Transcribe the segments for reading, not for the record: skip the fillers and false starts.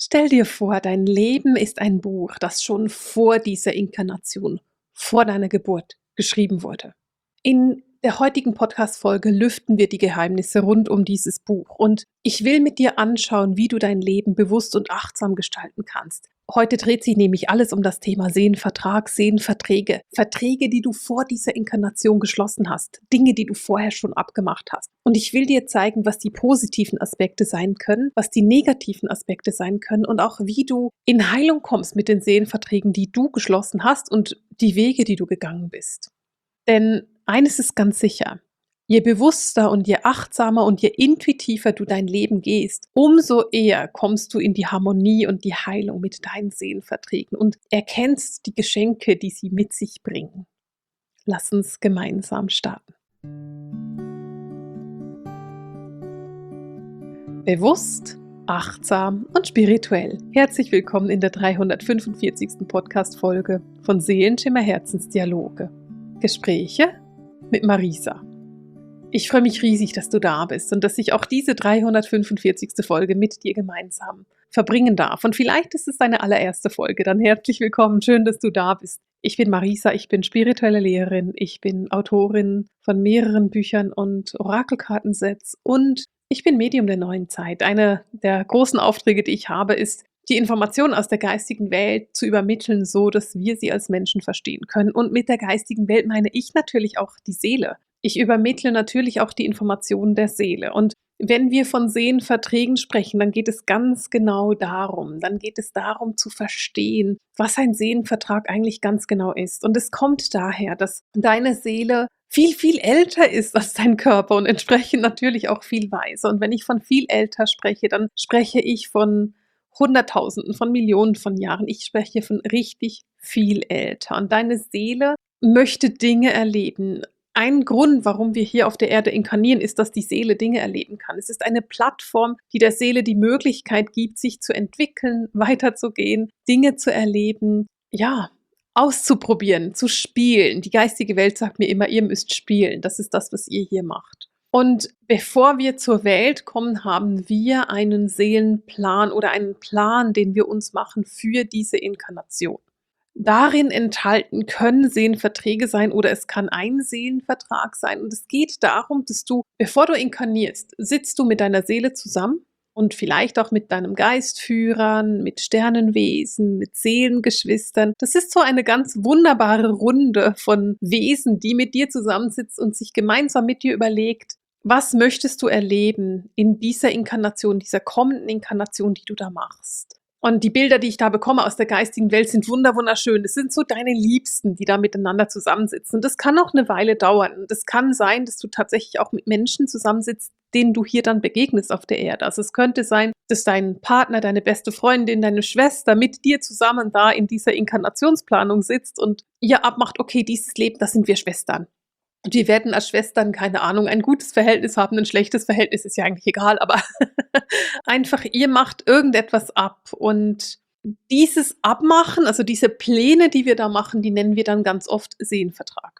Stell dir vor, dein Leben ist ein Buch, das schon vor dieser Inkarnation, vor deiner Geburt geschrieben wurde. In der heutigen Podcast-Folge lüften wir die Geheimnisse rund um dieses Buch und ich will mit dir anschauen, wie du dein Leben bewusst und achtsam gestalten kannst. Heute dreht sich nämlich alles um das Thema Seelenvertrag, Seelenverträge. Verträge, die du vor dieser Inkarnation geschlossen hast. Dinge, die du vorher schon abgemacht hast. Und ich will dir zeigen, was die positiven Aspekte sein können, was die negativen Aspekte sein können und auch wie du in Heilung kommst mit den Seelenverträgen, die du geschlossen hast und die Wege, die du gegangen bist. Denn eines ist ganz sicher: Je bewusster und je achtsamer und je intuitiver du dein Leben gehst, umso eher kommst du in die Harmonie und die Heilung mit deinen Seelenverträgen und erkennst die Geschenke, die sie mit sich bringen. Lass uns gemeinsam starten. Bewusst, achtsam und spirituell. Herzlich willkommen in der 345. Podcast-Folge von Seelenschimmer Herzensdialoge. Gespräche mit Marisa. Ich freue mich riesig, dass du da bist und dass ich auch diese 345. Folge mit dir gemeinsam verbringen darf. Und vielleicht ist es deine allererste Folge. Dann herzlich willkommen, schön, dass du da bist. Ich bin Marisa, ich bin spirituelle Lehrerin, ich bin Autorin von mehreren Büchern und Orakelkartensets und ich bin Medium der neuen Zeit. Einer der großen Aufträge, die ich habe, ist, die Informationen aus der geistigen Welt zu übermitteln, so dass wir sie als Menschen verstehen können. Und mit der geistigen Welt meine ich natürlich auch die Seele. Ich übermittle natürlich auch die Informationen der Seele. Und wenn wir von Seelenverträgen sprechen, dann geht es ganz genau darum. Dann geht es darum zu verstehen, was ein Seelenvertrag eigentlich ganz genau ist. Und es kommt daher, dass deine Seele viel, viel älter ist als dein Körper und entsprechend natürlich auch viel weiser. Und wenn ich von viel älter spreche, dann spreche ich von Hunderttausenden, von Millionen von Jahren. Ich spreche von richtig viel älter. Und deine Seele möchte Dinge erleben. Ein Grund, warum wir hier auf der Erde inkarnieren, ist, dass die Seele Dinge erleben kann. Es ist eine Plattform, die der Seele die Möglichkeit gibt, sich zu entwickeln, weiterzugehen, Dinge zu erleben, ja, auszuprobieren, zu spielen. Die geistige Welt sagt mir immer, ihr müsst spielen. Das ist das, was ihr hier macht. Und bevor wir zur Welt kommen, haben wir einen Seelenplan oder einen Plan, den wir uns machen für diese Inkarnation. Darin enthalten können Seelenverträge sein oder es kann ein Seelenvertrag sein. Und es geht darum, dass du, bevor du inkarnierst, sitzt du mit deiner Seele zusammen und vielleicht auch mit deinem Geistführern, mit Sternenwesen, mit Seelengeschwistern. Das ist so eine ganz wunderbare Runde von Wesen, die mit dir zusammensitzt und sich gemeinsam mit dir überlegt, was möchtest du erleben in dieser Inkarnation, dieser kommenden Inkarnation, die du da machst? Und die Bilder, die ich da bekomme aus der geistigen Welt, sind wunderschön. Das sind so deine Liebsten, die da miteinander zusammensitzen. Das kann auch eine Weile dauern. Und es kann sein, dass du tatsächlich auch mit Menschen zusammensitzt, denen du hier dann begegnest auf der Erde. Also es könnte sein, dass dein Partner, deine beste Freundin, deine Schwester mit dir zusammen da in dieser Inkarnationsplanung sitzt und ihr abmacht, okay, dieses Leben, das sind wir Schwestern. Und wir werden als Schwestern, keine Ahnung, ein gutes Verhältnis haben, ein schlechtes Verhältnis ist ja eigentlich egal, aber einfach, ihr macht irgendetwas ab. Und dieses Abmachen, also diese Pläne, die wir da machen, die nennen wir dann ganz oft Seelenvertrag.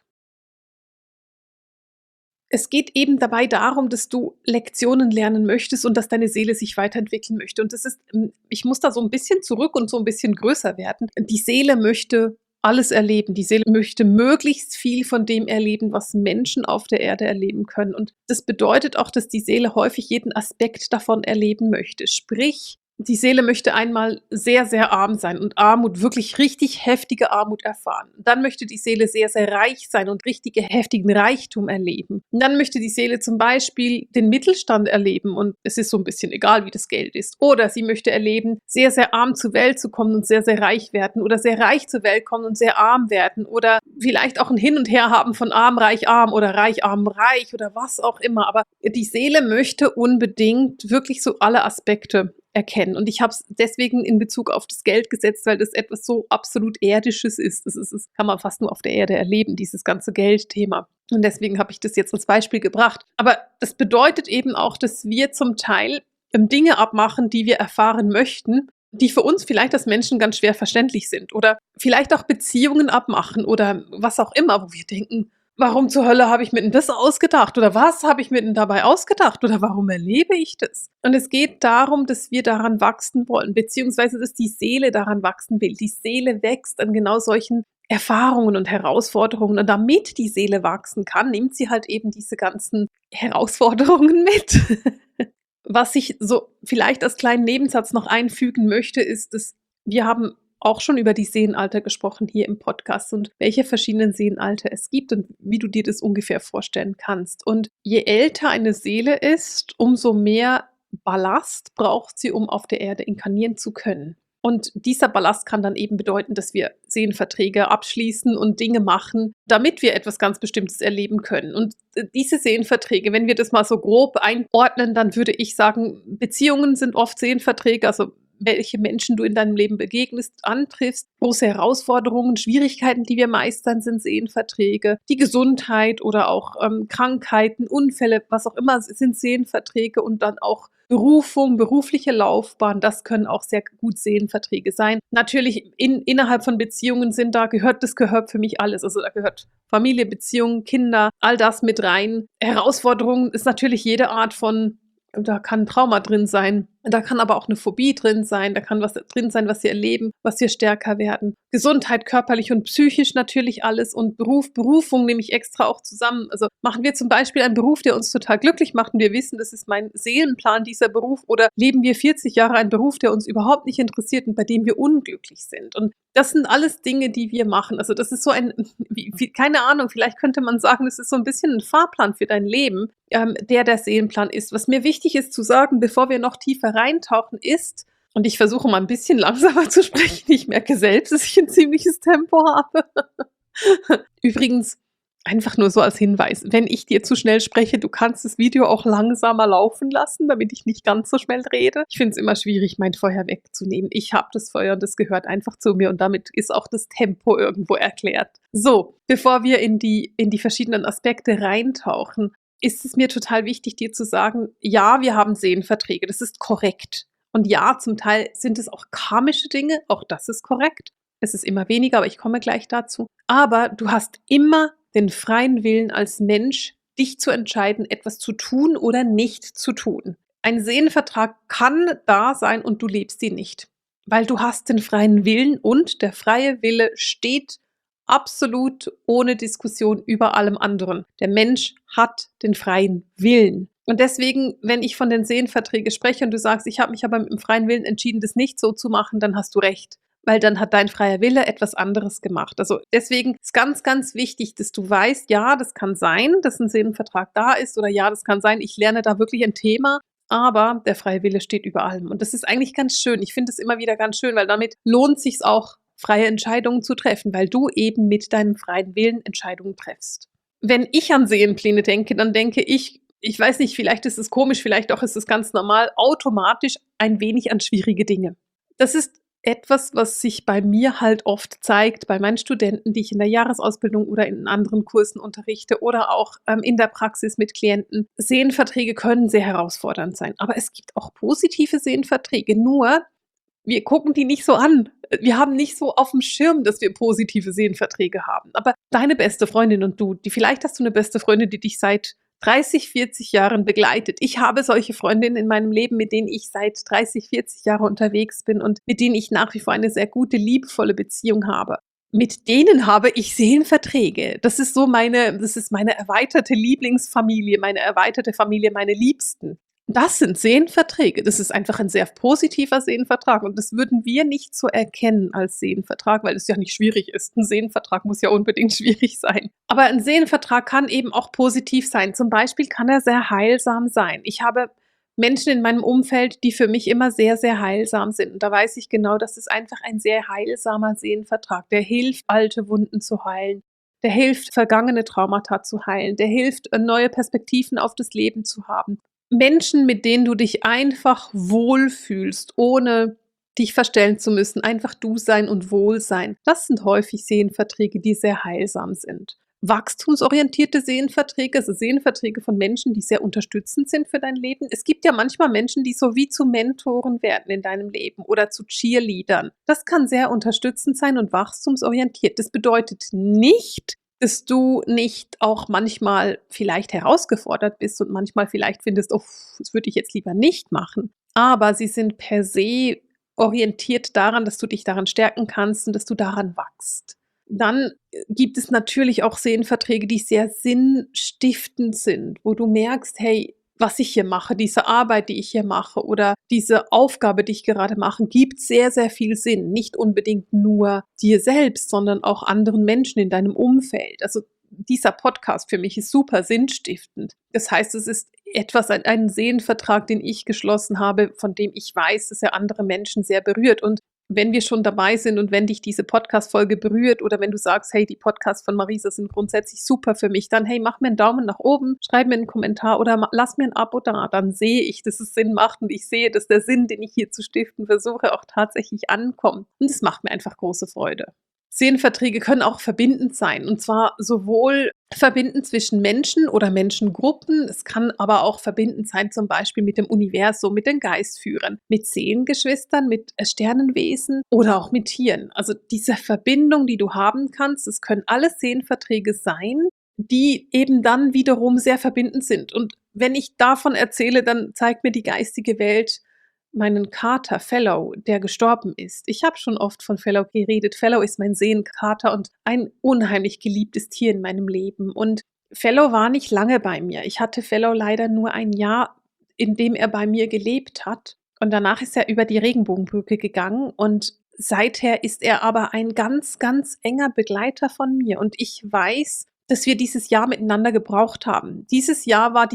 Es geht eben dabei darum, dass du Lektionen lernen möchtest und dass deine Seele sich weiterentwickeln möchte. Und das ist, ich muss da so ein bisschen zurück und so ein bisschen größer werden. Die Seele möchte alles erleben. Die Seele möchte möglichst viel von dem erleben, was Menschen auf der Erde erleben können. Und das bedeutet auch, dass die Seele häufig jeden Aspekt davon erleben möchte. Sprich, die Seele möchte einmal sehr, sehr arm sein und Armut, wirklich richtig heftige Armut erfahren. Dann möchte die Seele sehr, sehr reich sein und richtige heftigen Reichtum erleben. Und dann möchte die Seele zum Beispiel den Mittelstand erleben und es ist so ein bisschen egal, wie das Geld ist. Oder sie möchte erleben, sehr, sehr arm zur Welt zu kommen und sehr, sehr reich werden. Oder sehr reich zur Welt kommen und sehr arm werden. Oder vielleicht auch ein Hin und Her haben von arm, arm oder reich, oder was auch immer. Aber die Seele möchte unbedingt wirklich so alle Aspekte erkennen. Und ich habe es deswegen in Bezug auf das Geld gesetzt, weil das etwas so absolut Irdisches ist. Das kann man fast nur auf der Erde erleben, dieses ganze Geldthema. Und deswegen habe ich das jetzt als Beispiel gebracht. Aber das bedeutet eben auch, dass wir zum Teil Dinge abmachen, die wir erfahren möchten, die für uns vielleicht als Menschen ganz schwer verständlich sind. Oder vielleicht auch Beziehungen abmachen oder was auch immer, wo wir denken, warum zur Hölle habe ich mir denn das ausgedacht? Oder was habe ich mir denn dabei ausgedacht? Oder warum erlebe ich das? Und es geht darum, dass wir daran wachsen wollen, beziehungsweise dass die Seele daran wachsen will. Die Seele wächst an genau solchen Erfahrungen und Herausforderungen. Und damit die Seele wachsen kann, nimmt sie halt eben diese ganzen Herausforderungen mit. Was ich so vielleicht als kleinen Nebensatz noch einfügen möchte, ist, dass wir haben auch schon über die Seelenalter gesprochen hier im Podcast und welche verschiedenen Seelenalter es gibt und wie du dir das ungefähr vorstellen kannst. Und je älter eine Seele ist, umso mehr Ballast braucht sie, um auf der Erde inkarnieren zu können. Und dieser Ballast kann dann eben bedeuten, dass wir Seelenverträge abschließen und Dinge machen, damit wir etwas ganz Bestimmtes erleben können. Und diese Seelenverträge, wenn wir das mal so grob einordnen, dann würde ich sagen, Beziehungen sind oft Seelenverträge, also welche Menschen du in deinem Leben begegnest, antriffst, große Herausforderungen, Schwierigkeiten, die wir meistern, sind Seelenverträge. Die Gesundheit oder auch Krankheiten, Unfälle, was auch immer, sind Seelenverträge und dann auch Berufung, berufliche Laufbahn, das können auch sehr gut Seelenverträge sein. Natürlich innerhalb von Beziehungen das gehört für mich alles. Also da gehört Familie, Beziehungen, Kinder, all das mit rein. Herausforderungen ist natürlich jede Art von, da kann ein Trauma drin sein, da kann aber auch eine Phobie drin sein, da kann was drin sein, was wir erleben, was wir stärker werden. Gesundheit, körperlich und psychisch natürlich alles und Berufung nehme ich extra auch zusammen. Also machen wir zum Beispiel einen Beruf, der uns total glücklich macht und wir wissen, das ist mein Seelenplan, dieser Beruf, oder leben wir 40 Jahre einen Beruf, der uns überhaupt nicht interessiert und bei dem wir unglücklich sind. Und das sind alles Dinge, die wir machen. Also das ist so keine Ahnung, vielleicht könnte man sagen, das ist so ein bisschen ein Fahrplan für dein Leben, der Seelenplan ist. Was mir wichtig ist zu sagen, bevor wir noch tiefer reintauchen, ist, und ich versuche mal ein bisschen langsamer zu sprechen, ich merke selbst, dass ich ein ziemliches Tempo habe. Übrigens, einfach nur so als Hinweis, wenn ich dir zu schnell spreche, du kannst das Video auch langsamer laufen lassen, damit ich nicht ganz so schnell rede. Ich finde es immer schwierig, mein Feuer wegzunehmen. Ich habe das Feuer und das gehört einfach zu mir und damit ist auch das Tempo irgendwo erklärt. So, bevor wir in die verschiedenen Aspekte reintauchen, ist es mir total wichtig, dir zu sagen, ja, wir haben Seelenverträge, das ist korrekt. Und ja, zum Teil sind es auch karmische Dinge, auch das ist korrekt. Es ist immer weniger, aber ich komme gleich dazu. Aber du hast immer den freien Willen als Mensch, dich zu entscheiden, etwas zu tun oder nicht zu tun. Ein Seelenvertrag kann da sein und du lebst ihn nicht, weil du hast den freien Willen und der freie Wille steht absolut ohne Diskussion über allem anderen. Der Mensch hat den freien Willen. Und deswegen, wenn ich von den Seelenverträgen spreche und du sagst, ich habe mich aber mit dem freien Willen entschieden, das nicht so zu machen, dann hast du recht. Weil dann hat dein freier Wille etwas anderes gemacht. Also deswegen ist ganz, ganz wichtig, dass du weißt, ja, das kann sein, dass ein Seelenvertrag da ist oder ja, das kann sein, ich lerne da wirklich ein Thema, aber der freie Wille steht über allem. Und das ist eigentlich ganz schön. Ich finde es immer wieder ganz schön, weil damit lohnt sich auch, freie Entscheidungen zu treffen, weil du eben mit deinem freien Willen Entscheidungen triffst. Wenn ich an Seelenpläne denke, dann denke ich weiß nicht, vielleicht ist es komisch, vielleicht auch ist es ganz normal, automatisch ein wenig an schwierige Dinge. Das ist etwas, was sich bei mir halt oft zeigt, bei meinen Studenten, die ich in der Jahresausbildung oder in anderen Kursen unterrichte oder auch in der Praxis mit Klienten. Seelenverträge können sehr herausfordernd sein, aber es gibt auch positive Seelenverträge, nur wir gucken die nicht so an. Wir haben nicht so auf dem Schirm, dass wir positive Seelenverträge haben. Aber deine beste Freundin und du, vielleicht hast du eine beste Freundin, die dich seit 30, 40 Jahren begleitet. Ich habe solche Freundinnen in meinem Leben, mit denen ich seit 30, 40 Jahren unterwegs bin und mit denen ich nach wie vor eine sehr gute, liebevolle Beziehung habe. Mit denen habe ich Seelenverträge. Das ist meine erweiterte Lieblingsfamilie, meine erweiterte Familie, meine Liebsten. Das sind Seelenverträge. Das ist einfach ein sehr positiver Seelenvertrag und das würden wir nicht so erkennen als Seelenvertrag, weil es ja nicht schwierig ist. Ein Seelenvertrag muss ja unbedingt schwierig sein. Aber ein Seelenvertrag kann eben auch positiv sein. Zum Beispiel kann er sehr heilsam sein. Ich habe Menschen in meinem Umfeld, die für mich immer sehr, sehr heilsam sind. Und da weiß ich genau, das ist einfach ein sehr heilsamer Seelenvertrag. Der hilft, alte Wunden zu heilen. Der hilft, vergangene Traumata zu heilen. Der hilft, neue Perspektiven auf das Leben zu haben. Menschen, mit denen du dich einfach wohlfühlst, ohne dich verstellen zu müssen, einfach du sein und wohl sein. Das sind häufig Seelenverträge, die sehr heilsam sind. Wachstumsorientierte Seelenverträge, also Seelenverträge von Menschen, die sehr unterstützend sind für dein Leben. Es gibt ja manchmal Menschen, die so wie zu Mentoren werden in deinem Leben oder zu Cheerleadern. Das kann sehr unterstützend sein und wachstumsorientiert. Das bedeutet nicht, dass du nicht auch manchmal vielleicht herausgefordert bist und manchmal vielleicht findest: „Oh, das würde ich jetzt lieber nicht machen.“ Aber sie sind per se orientiert daran, dass du dich daran stärken kannst und dass du daran wachst. Dann gibt es natürlich auch Seelenverträge, die sehr sinnstiftend sind, wo du merkst: „Hey, was ich hier mache, diese Arbeit, die ich hier mache oder diese Aufgabe, die ich gerade mache, gibt sehr, sehr viel Sinn. Nicht unbedingt nur dir selbst, sondern auch anderen Menschen in deinem Umfeld. Also dieser Podcast für mich ist super sinnstiftend. Das heißt, es ist etwas, ein Seelenvertrag, den ich geschlossen habe, von dem ich weiß, dass er andere Menschen sehr berührt. Und wenn wir schon dabei sind und wenn dich diese Podcast-Folge berührt oder wenn du sagst, hey, die Podcasts von Marisa sind grundsätzlich super für mich, dann hey, mach mir einen Daumen nach oben, schreib mir einen Kommentar oder lass mir ein Abo da. Dann sehe ich, dass es Sinn macht und ich sehe, dass der Sinn, den ich hier zu stiften versuche, auch tatsächlich ankommt. Und es macht mir einfach große Freude. Seelenverträge können auch verbindend sein, und zwar sowohl verbindend zwischen Menschen oder Menschengruppen, es kann aber auch verbindend sein, zum Beispiel mit dem Universum, mit den Geistführern, mit Seelengeschwistern, mit Sternenwesen oder auch mit Tieren. Also diese Verbindung, die du haben kannst, es können alles Seelenverträge sein, die eben dann wiederum sehr verbindend sind. Und wenn ich davon erzähle, dann zeigt mir die geistige Welt meinen Kater Fellow, der gestorben ist. Ich habe schon oft von Fellow geredet. Fellow ist mein Seelenkater und ein unheimlich geliebtes Tier in meinem Leben. Und Fellow war nicht lange bei mir. Ich hatte Fellow leider nur ein Jahr, in dem er bei mir gelebt hat. Und danach ist er über die Regenbogenbrücke gegangen und seither ist er aber ein ganz, ganz enger Begleiter von mir. Und ich weiß, dass wir dieses Jahr miteinander gebraucht haben. Dieses Jahr war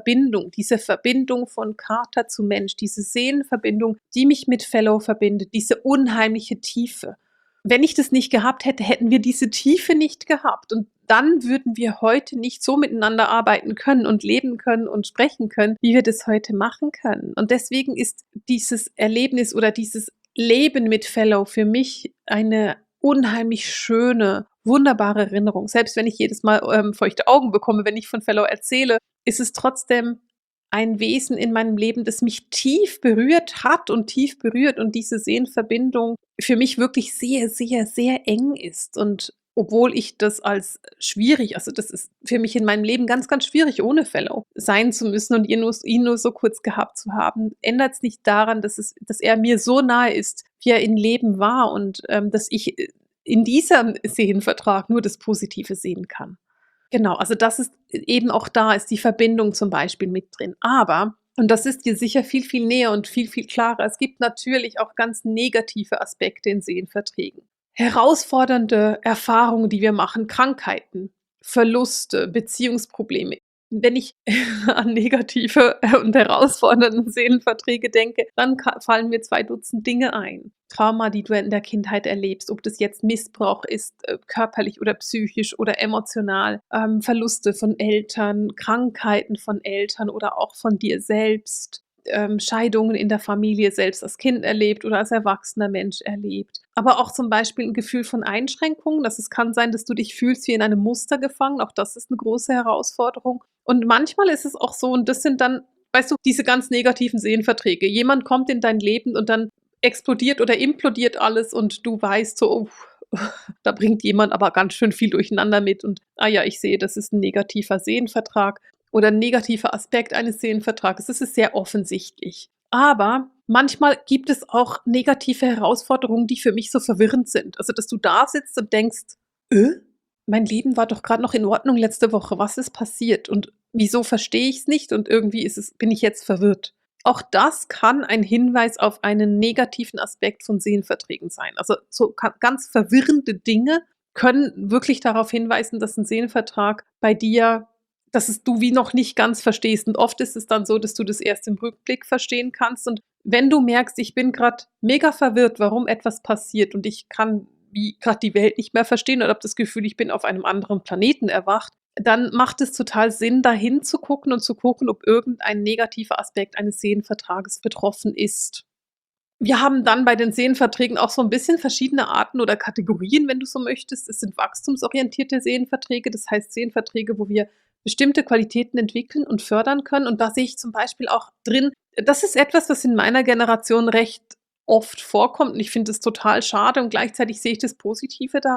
diese Verbindung von Kater zu Mensch, diese Seelenverbindung, die mich mit Fellow verbindet, diese unheimliche Tiefe. Wenn ich das nicht gehabt hätte, hätten wir diese Tiefe nicht gehabt. Und dann würden wir heute nicht so miteinander arbeiten können und leben können und sprechen können, wie wir das heute machen können. Und deswegen ist dieses Erlebnis oder dieses Leben mit Fellow für mich eine unheimlich schöne, wunderbare Erinnerung. Selbst wenn ich jedes Mal feuchte Augen bekomme, wenn ich von Fellow erzähle, ist es trotzdem ein Wesen in meinem Leben, das mich tief berührt hat und tief berührt und diese Seelenverbindung für mich wirklich sehr, sehr, sehr eng ist. Und obwohl ich das als schwierig, also das ist für mich in meinem Leben ganz, ganz schwierig, ohne Fellow sein zu müssen und ihn nur so kurz gehabt zu haben, ändert es nicht daran, dass er mir so nahe ist, wie er im Leben war und dass ich in diesem Seelenvertrag nur das Positive sehen kann. Genau, also das ist eben auch da ist die Verbindung zum Beispiel mit drin. Aber, und das ist dir sicher viel, viel näher und viel, viel klarer, es gibt natürlich auch ganz negative Aspekte in Seelenverträgen. Herausfordernde Erfahrungen, die wir machen, Krankheiten, Verluste, Beziehungsprobleme. Wenn ich an negative und herausfordernde Seelenverträge denke, dann fallen mir 2 Dutzend Dinge ein. Trauma, die du in der Kindheit erlebst, ob das jetzt Missbrauch ist, körperlich oder psychisch oder emotional, Verluste von Eltern, Krankheiten von Eltern oder auch von dir selbst, Scheidungen in der Familie selbst als Kind erlebt oder als erwachsener Mensch erlebt. Aber auch zum Beispiel ein Gefühl von Einschränkungen. Es kann sein, dass du dich fühlst wie in einem Muster gefangen. Auch das ist eine große Herausforderung. Und manchmal ist es auch so, und das sind dann, weißt du, diese ganz negativen Seelenverträge. Jemand kommt in dein Leben und dann explodiert oder implodiert alles und du weißt so, oh, da bringt jemand aber ganz schön viel durcheinander mit und, ah ja, ich sehe, das ist ein negativer Seelenvertrag oder ein negativer Aspekt eines Seelenvertrages. Das ist sehr offensichtlich. Aber manchmal gibt es auch negative Herausforderungen, die für mich so verwirrend sind. Also, dass du da sitzt und denkst: „Äh, mein Leben war doch gerade noch in Ordnung letzte Woche. Was ist passiert und wieso verstehe ich es nicht und irgendwie bin ich jetzt verwirrt?“ Auch das kann ein Hinweis auf einen negativen Aspekt von Seelenverträgen sein. Also, so ganz verwirrende Dinge können wirklich darauf hinweisen, dass ein Seelenvertrag bei dir, dass es du wie noch nicht ganz verstehst. Und oft ist es dann so, dass du das erst im Rückblick verstehen kannst. Und wenn du merkst, ich bin gerade mega verwirrt, warum etwas passiert und ich kann wie gerade die Welt nicht mehr verstehen oder habe das Gefühl, ich bin auf einem anderen Planeten erwacht, dann macht es total Sinn, da hinzugucken und zu gucken, ob irgendein negativer Aspekt eines Seelenvertrages betroffen ist. Wir haben dann bei den Seelenverträgen auch so ein bisschen verschiedene Arten oder Kategorien, wenn du so möchtest. Es sind wachstumsorientierte Seelenverträge, das heißt Seelenverträge, wo wir bestimmte Qualitäten entwickeln und fördern können. Und da sehe ich zum Beispiel auch drin, das ist etwas, was in meiner Generation recht oft vorkommt und ich finde es total schade und gleichzeitig sehe ich das Positive daran.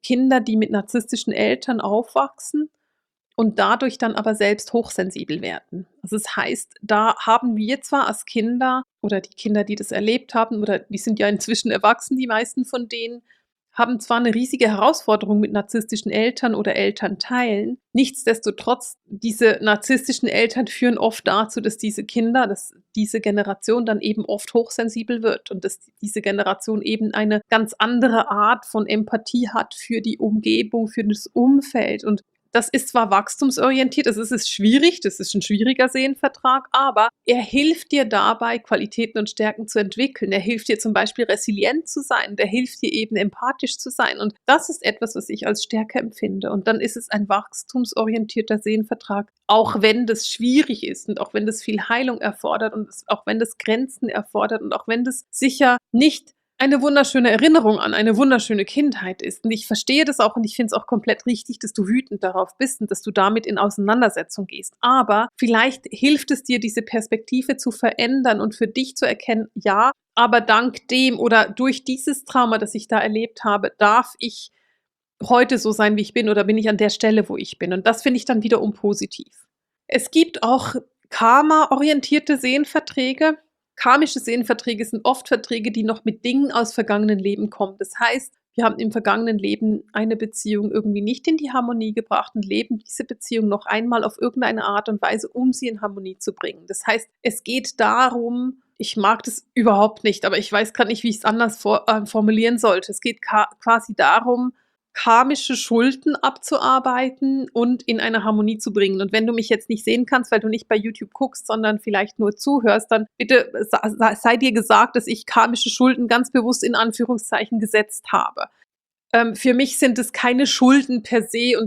Kinder, die mit narzisstischen Eltern aufwachsen und dadurch dann aber selbst hochsensibel werden. Also das heißt, da haben wir zwar als Kinder oder die Kinder, die das erlebt haben, oder die sind ja inzwischen erwachsen, die meisten von denen, haben zwar eine riesige Herausforderung mit narzisstischen Eltern oder Elternteilen. Nichtsdestotrotz, diese narzisstischen Eltern führen oft dazu, dass diese Kinder, dass diese Generation dann eben oft hochsensibel wird und dass diese Generation eben eine ganz andere Art von Empathie hat für die Umgebung, für das Umfeld. Und das ist zwar wachstumsorientiert, also es ist schwierig, das ist ein schwieriger Seelenvertrag, aber er hilft dir dabei, Qualitäten und Stärken zu entwickeln. Er hilft dir zum Beispiel resilient zu sein, der hilft dir eben empathisch zu sein. Und das ist etwas, was ich als Stärke empfinde. Und dann ist es ein wachstumsorientierter Seelenvertrag, auch wenn das schwierig ist und auch wenn das viel Heilung erfordert und auch wenn das Grenzen erfordert und auch wenn das sicher nicht eine wunderschöne Erinnerung an eine wunderschöne Kindheit ist. Und ich verstehe das auch und ich finde es auch komplett richtig, dass du wütend darauf bist und dass du damit in Auseinandersetzung gehst. Aber vielleicht hilft es dir, diese Perspektive zu verändern und für dich zu erkennen, ja, aber dank dem oder durch dieses Trauma, das ich da erlebt habe, darf ich heute so sein, wie ich bin, oder bin ich an der Stelle, wo ich bin. Und das finde ich dann wiederum positiv. Es gibt auch karma-orientierte Seelenverträge. Karmische Seelenverträge sind oft Verträge, die noch mit Dingen aus vergangenen Leben kommen. Das heißt, wir haben im vergangenen Leben eine Beziehung irgendwie nicht in die Harmonie gebracht und leben diese Beziehung noch einmal auf irgendeine Art und Weise, um sie in Harmonie zu bringen. Das heißt, es geht darum, ich mag das überhaupt nicht, aber ich weiß gerade nicht, wie ich es anders formulieren sollte. Es geht quasi darum, karmische Schulden abzuarbeiten und in eine Harmonie zu bringen. Und wenn du mich jetzt nicht sehen kannst, weil du nicht bei YouTube guckst, sondern vielleicht nur zuhörst, dann bitte sei dir gesagt, dass ich karmische Schulden ganz bewusst in Anführungszeichen gesetzt habe. Für mich sind es keine Schulden per se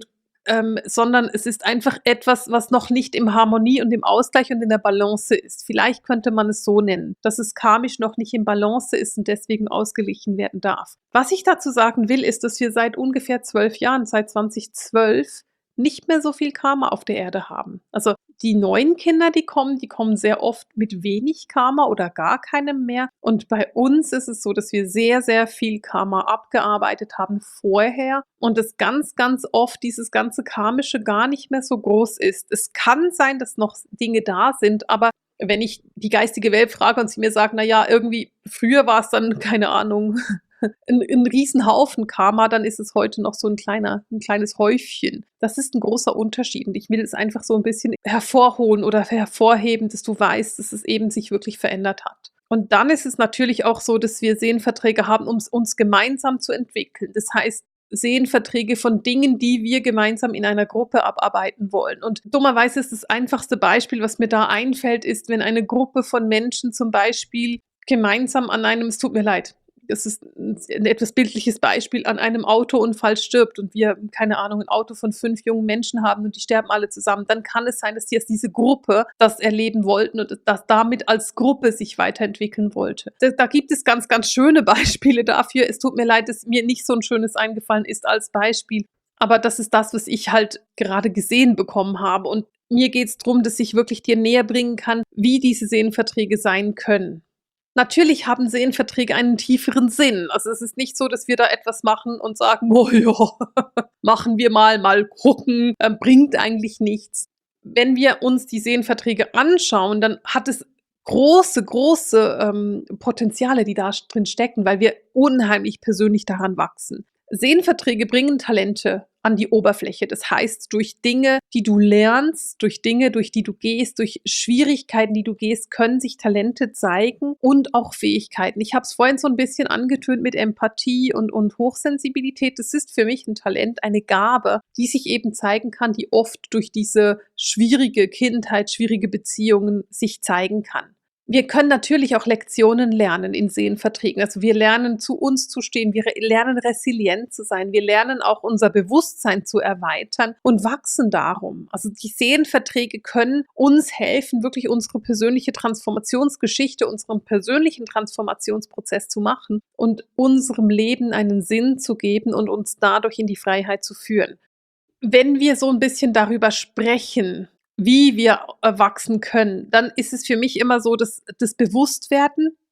sondern es ist einfach etwas, was noch nicht im Harmonie und im Ausgleich und in der Balance ist. Vielleicht könnte man es so nennen, dass es karmisch noch nicht in Balance ist und deswegen ausgeglichen werden darf. Was ich dazu sagen will, ist, dass wir seit ungefähr 12 Jahren, seit 2012, nicht mehr so viel Karma auf der Erde haben. Also die neuen Kinder, die kommen sehr oft mit wenig Karma oder gar keinem mehr. Und bei uns ist es so, dass wir sehr, sehr viel Karma abgearbeitet haben vorher und es ganz, ganz oft dieses ganze Karmische gar nicht mehr so groß ist. Es kann sein, dass noch Dinge da sind, aber wenn ich die geistige Welt frage und sie mir sagt, na ja, irgendwie früher war es dann, keine Ahnung, ein Riesenhaufen Karma, dann ist es heute noch so ein kleines Häufchen. Das ist ein großer Unterschied und ich will es einfach so ein bisschen hervorholen oder hervorheben, dass du weißt, dass es eben sich wirklich verändert hat. Und dann ist es natürlich auch so, dass wir Seelenverträge haben, um uns gemeinsam zu entwickeln. Das heißt, Seelenverträge von Dingen, die wir gemeinsam in einer Gruppe abarbeiten wollen. Und dummerweise ist das einfachste Beispiel, was mir da einfällt, ist, wenn eine Gruppe von Menschen zum Beispiel gemeinsam an einem, es tut mir leid, das ist ein etwas bildliches Beispiel, an einem Autounfall stirbt und wir, keine Ahnung, ein Auto von 5 jungen Menschen haben und die sterben alle zusammen, dann kann es sein, dass diese Gruppe das erleben wollten und das damit als Gruppe sich weiterentwickeln wollte. Da gibt es ganz, ganz schöne Beispiele dafür. Es tut mir leid, dass mir nicht so ein schönes eingefallen ist als Beispiel. Aber das ist das, was ich halt gerade gesehen bekommen habe. Und mir geht es darum, dass ich wirklich dir näher bringen kann, wie diese Seelenverträge sein können. Natürlich haben Seelenverträge einen tieferen Sinn. Also es ist nicht so, dass wir da etwas machen und sagen, oh ja, machen wir mal gucken, bringt eigentlich nichts. Wenn wir uns die Seelenverträge anschauen, dann hat es große, große Potenziale, die da drin stecken, weil wir unheimlich persönlich daran wachsen. Seelenverträge bringen Talente an die Oberfläche. Das heißt, durch Dinge, die du lernst, durch Dinge, durch die du gehst, durch Schwierigkeiten, die du gehst, können sich Talente zeigen und auch Fähigkeiten. Ich habe es vorhin so ein bisschen angetönt mit Empathie und Hochsensibilität. Das ist für mich ein Talent, eine Gabe, die sich eben zeigen kann, die oft durch diese schwierige Kindheit, schwierige Beziehungen sich zeigen kann. Wir können natürlich auch Lektionen lernen in Seelenverträgen. Also wir lernen, zu uns zu stehen, wir lernen resilient zu sein, wir lernen auch unser Bewusstsein zu erweitern und wachsen darum. Also die Seelenverträge können uns helfen, wirklich unsere persönliche Transformationsgeschichte, unseren persönlichen Transformationsprozess zu machen und unserem Leben einen Sinn zu geben und uns dadurch in die Freiheit zu führen. Wenn wir so ein bisschen darüber sprechen, wie wir wachsen können, dann ist es für mich immer so, dass das Bewusstwerden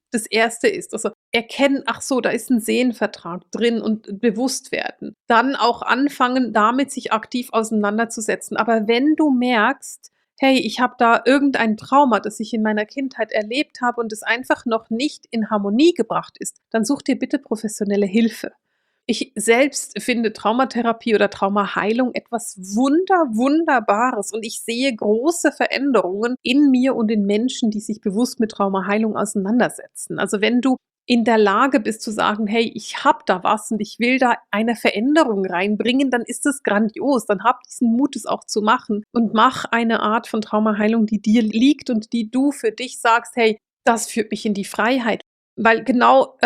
das Erste ist. Also erkennen, ach so, da ist ein Seelenvertrag drin und bewusst werden. Dann auch anfangen, damit sich aktiv auseinanderzusetzen. Aber wenn du merkst, hey, ich habe da irgendein Trauma, das ich in meiner Kindheit erlebt habe und es einfach noch nicht in Harmonie gebracht ist, dann such dir bitte professionelle Hilfe. Ich selbst finde Traumatherapie oder Traumaheilung etwas Wunderbares und ich sehe große Veränderungen in mir und in Menschen, die sich bewusst mit Traumaheilung auseinandersetzen. Also wenn du in der Lage bist zu sagen, hey, ich habe da was und ich will da eine Veränderung reinbringen, dann ist es grandios. Dann hab diesen Mut, es auch zu machen und mach eine Art von Traumaheilung, die dir liegt und die du für dich sagst, hey, das führt mich in die Freiheit. Weil genau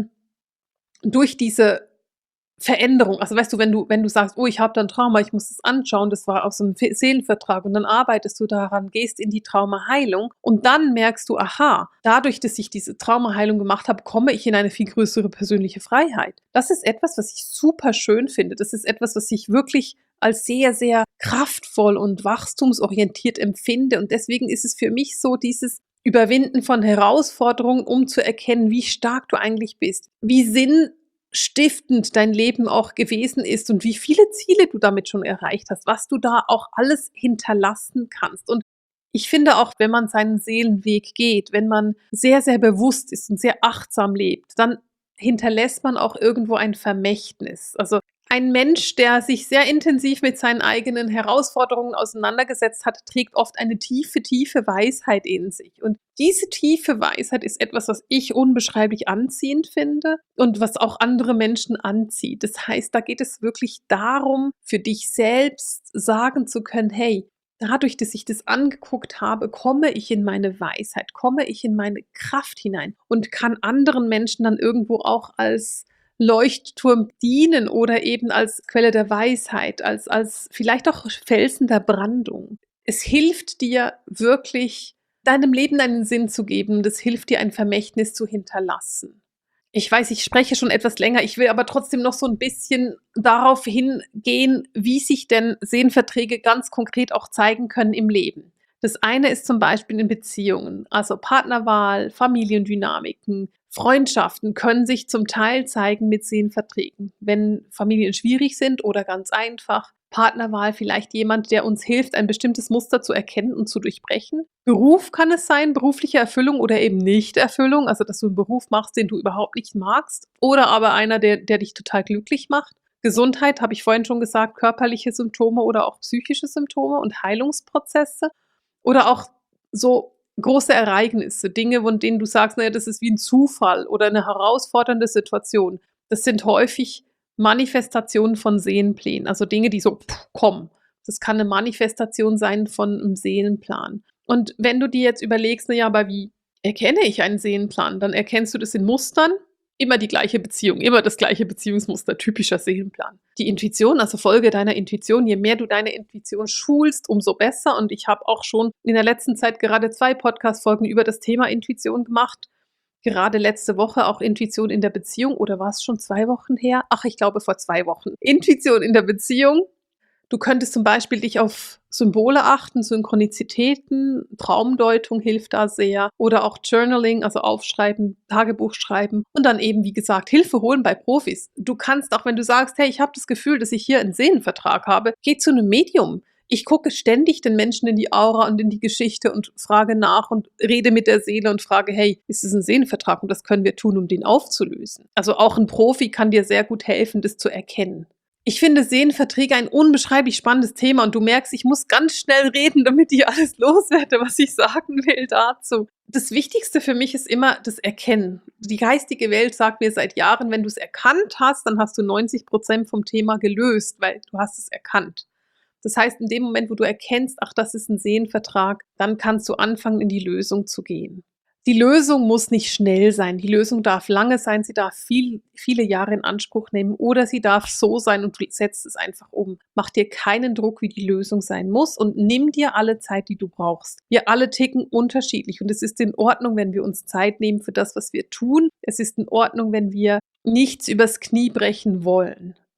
durch diese Veränderung, also weißt du, wenn du sagst, oh, ich habe da 'n Trauma, ich muss das anschauen, das war aus so 'nem Seelenvertrag und dann arbeitest du daran, gehst in die Traumaheilung und dann merkst du, aha, dadurch, dass ich diese Traumaheilung gemacht habe, komme ich in eine viel größere persönliche Freiheit. Das ist etwas, was ich super schön finde. Das ist etwas, was ich wirklich als sehr, sehr kraftvoll und wachstumsorientiert empfinde und deswegen ist es für mich so dieses Überwinden von Herausforderungen, um zu erkennen, wie stark du eigentlich bist, wie sinnstiftend dein Leben auch gewesen ist und wie viele Ziele du damit schon erreicht hast, was du da auch alles hinterlassen kannst. Und ich finde auch, wenn man seinen Seelenweg geht, wenn man sehr, sehr bewusst ist und sehr achtsam lebt, dann hinterlässt man auch irgendwo ein Vermächtnis. Also ein Mensch, der sich sehr intensiv mit seinen eigenen Herausforderungen auseinandergesetzt hat, trägt oft eine tiefe, tiefe Weisheit in sich. Und diese tiefe Weisheit ist etwas, was ich unbeschreiblich anziehend finde und was auch andere Menschen anzieht. Das heißt, da geht es wirklich darum, für dich selbst sagen zu können, hey, dadurch, dass ich das angeguckt habe, komme ich in meine Weisheit, komme ich in meine Kraft hinein und kann anderen Menschen dann irgendwo auch als Leuchtturm dienen oder eben als Quelle der Weisheit, als vielleicht auch Felsen der Brandung. Es hilft dir wirklich, deinem Leben einen Sinn zu geben. Das hilft dir, ein Vermächtnis zu hinterlassen. Ich weiß, ich spreche schon etwas länger, ich will aber trotzdem noch so ein bisschen darauf hingehen, wie sich denn Seelenverträge ganz konkret auch zeigen können im Leben. Das eine ist zum Beispiel in Beziehungen, also Partnerwahl, Familiendynamiken, Freundschaften können sich zum Teil zeigen mit Seelenverträgen, wenn Familien schwierig sind oder ganz einfach. Partnerwahl vielleicht jemand, der uns hilft, ein bestimmtes Muster zu erkennen und zu durchbrechen. Beruf kann es sein, berufliche Erfüllung oder eben Nichterfüllung, also dass du einen Beruf machst, den du überhaupt nicht magst, oder aber einer, der dich total glücklich macht. Gesundheit, habe ich vorhin schon gesagt, körperliche Symptome oder auch psychische Symptome und Heilungsprozesse. Oder auch so große Ereignisse, Dinge, von denen du sagst, naja, das ist wie ein Zufall oder eine herausfordernde Situation. Das sind häufig Manifestationen von Seelenplänen, also Dinge, die so kommen. Das kann eine Manifestation sein von einem Seelenplan. Und wenn du dir jetzt überlegst, naja, aber wie erkenne ich einen Seelenplan? Dann erkennst du das in Mustern, immer die gleiche Beziehung, immer das gleiche Beziehungsmuster, typischer Seelenplan. Die Intuition, also Folge deiner Intuition, je mehr du deine Intuition schulst, umso besser. Und ich habe auch schon in der letzten Zeit gerade 2 Podcast-Folgen über das Thema Intuition gemacht. Gerade letzte Woche auch Intuition in der Beziehung, oder war es schon 2 Wochen her? Ach, ich glaube vor 2 Wochen. Intuition in der Beziehung. Du könntest zum Beispiel dich auf Symbole achten, Synchronizitäten, Traumdeutung hilft da sehr oder auch Journaling, also aufschreiben, Tagebuch schreiben und dann eben, wie gesagt, Hilfe holen bei Profis. Du kannst auch, wenn du sagst, hey, ich habe das Gefühl, dass ich hier einen Seelenvertrag habe, geh zu einem Medium. Ich gucke ständig den Menschen in die Aura und in die Geschichte und frage nach und rede mit der Seele und frage, hey, ist es ein Seelenvertrag und was können wir tun, um den aufzulösen? Also auch ein Profi kann dir sehr gut helfen, das zu erkennen. Ich finde Seelenverträge ein unbeschreiblich spannendes Thema und du merkst, ich muss ganz schnell reden, damit ich alles loswerde, was ich sagen will dazu. Das Wichtigste für mich ist immer das Erkennen. Die geistige Welt sagt mir seit Jahren, wenn du es erkannt hast, dann hast du 90% vom Thema gelöst, weil du hast es erkannt. Das heißt, in dem Moment, wo du erkennst, ach, das ist ein Seelenvertrag, dann kannst du anfangen, in die Lösung zu gehen. Die Lösung muss nicht schnell sein. Die Lösung darf lange sein. Sie darf viele Jahre in Anspruch nehmen oder sie darf so sein und du setzt es einfach um. Mach dir keinen Druck, wie die Lösung sein muss und nimm dir alle Zeit, die du brauchst. Wir alle ticken unterschiedlich und es ist in Ordnung, wenn wir uns Zeit nehmen für das, was wir tun. Es ist in Ordnung, wenn wir nichts übers Knie brechen wollen.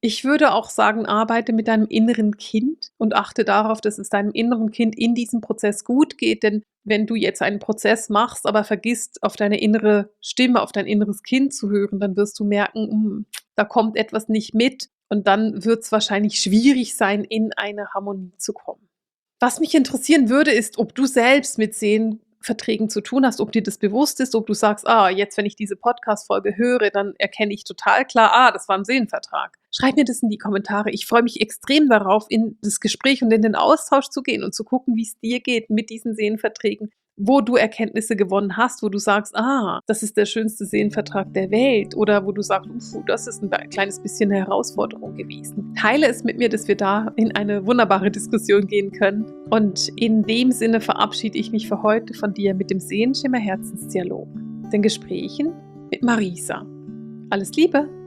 Ich würde auch sagen, arbeite mit deinem inneren Kind und achte darauf, dass es deinem inneren Kind in diesem Prozess gut geht, denn wenn du jetzt einen Prozess machst, aber vergisst, auf deine innere Stimme, auf dein inneres Kind zu hören, dann wirst du merken, da kommt etwas nicht mit und dann wird es wahrscheinlich schwierig sein, in eine Harmonie zu kommen. Was mich interessieren würde, ist, ob du selbst mit Seelenverträgen zu tun hast, ob dir das bewusst ist, ob du sagst, jetzt, wenn ich diese Podcast-Folge höre, dann erkenne ich total klar, das war ein Seelenvertrag. Schreib mir das in die Kommentare. Ich freue mich extrem darauf, in das Gespräch und in den Austausch zu gehen und zu gucken, wie es dir geht mit diesen Seelenverträgen, wo du Erkenntnisse gewonnen hast, wo du sagst, das ist der schönste Seelenvertrag der Welt, oder wo du sagst, das ist ein kleines bisschen eine Herausforderung gewesen. Teile es mit mir, dass wir da in eine wunderbare Diskussion gehen können. Und in dem Sinne verabschiede ich mich für heute von dir mit dem Seelenschimmer Herzensdialog, den Gesprächen mit Marisa. Alles Liebe!